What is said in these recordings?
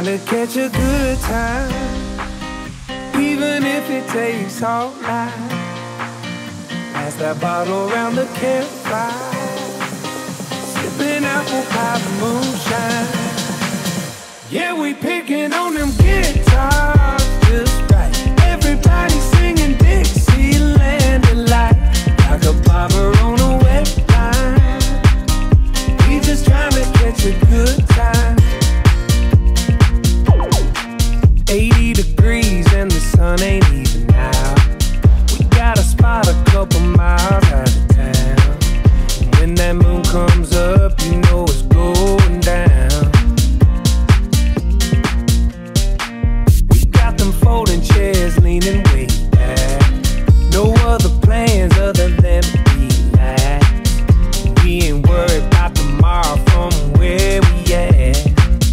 trying to catch a good time, even if it takes all night. Pass that bottle around the campfire, sipping apple pie moonshine. Yeah, we picking on them guitars just right. Everybody singing Dixieland delight, like a barber on a wet line. We just trying to catch a good time. 80 degrees and the sun ain't even out. We got a spot a couple miles out of town. And when that moon comes up, you know it's going down. We got them folding chairs leaning way back. No other plans other than to relax. We ain't worried about tomorrow from where we at.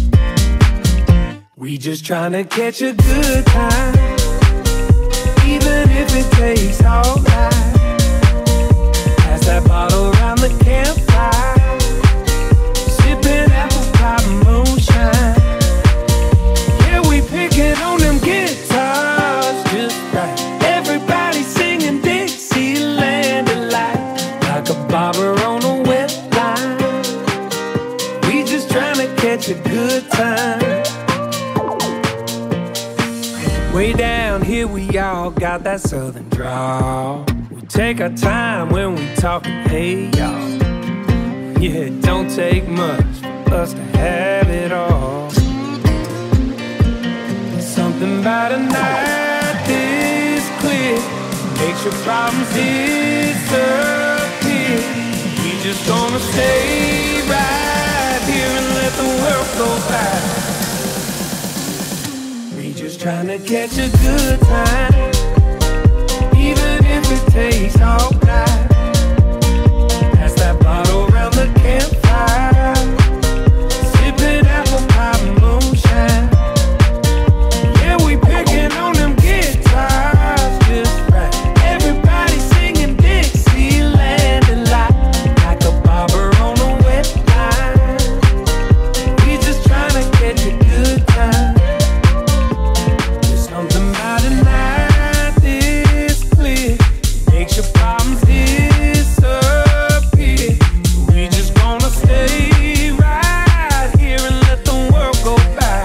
We just tryna catch a good time, even if it takes all night. Pass that bottle around the campfire, sipping apple pie moonshine. Yeah, we picking on them guitars just right. Everybody singing Dixieland delight, like a barber on a wet line. We just tryna catch a good time. Way down here we all got that southern drawl. We take our time when we talkin', hey y'all. Yeah, it don't take much for us to have it all. Something about a night this clear makes your problems disappear. We just gonna stay right here and let the world go by. Just trying to catch a good time, even if it takes all night. Pass that bottle around the campfire, sipping apple pie moonshine. Yeah, we picking on them guitars just right. Everybody singing Dixieland delight, like a barber on a wet line. We just trying to catch a good time. Something about a night this clear makes your problems disappear. We just gonna stay right here and let the world go by.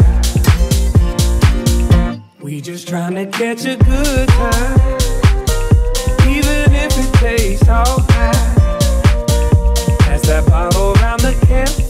We just trying to catch a good time, even if it takes all night. Pass that bottle around the campfire,